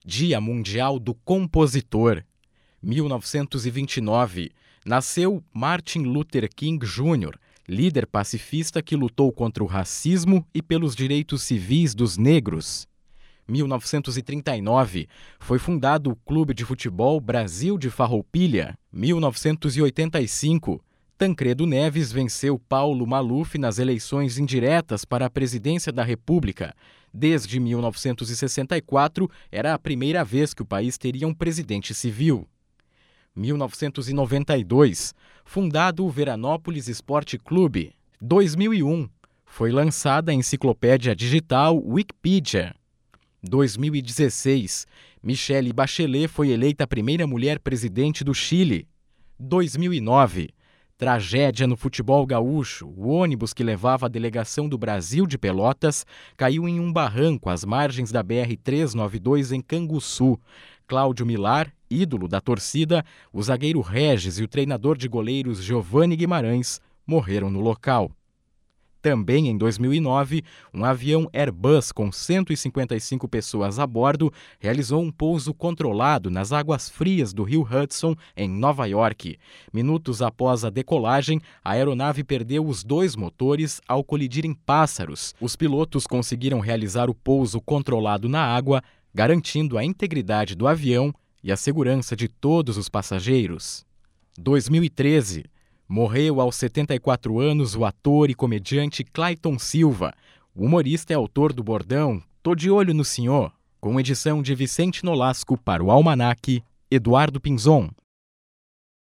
Dia Mundial do Compositor. 1929. Nasceu Martin Luther King Jr., líder pacifista que lutou contra o racismo e pelos direitos civis dos negros. 1939. Foi fundado o Clube de Futebol Brasil de Farroupilha. 1985. Tancredo Neves venceu Paulo Maluf nas eleições indiretas para a presidência da República. Desde 1964, era a primeira vez que o país teria um presidente civil. 1992. Fundado o Veranópolis Esporte Clube. 2001. Foi lançada a enciclopédia digital Wikipedia. 2016. Michelle Bachelet foi eleita a primeira mulher presidente do Chile. 2009. Tragédia no futebol gaúcho. O ônibus que levava a delegação do Brasil de Pelotas caiu em um barranco às margens da BR-392 em Canguçu. Cláudio Milar, ídolo da torcida, o zagueiro Regis e o treinador de goleiros Giovanni Guimarães morreram no local. Também em 2009, um avião Airbus com 155 pessoas a bordo realizou um pouso controlado nas águas frias do rio Hudson, em Nova York. Minutos após a decolagem, a aeronave perdeu os 2 motores ao colidir em pássaros. Os pilotos conseguiram realizar o pouso controlado na água, garantindo a integridade do avião e a segurança de todos os passageiros. 2013. Morreu aos 74 anos o ator e comediante Clayton Silva. O humorista é autor do bordão "Tô de olho no senhor", com edição de Vicente Nolasco para o Almanaque, Eduardo Pinzon.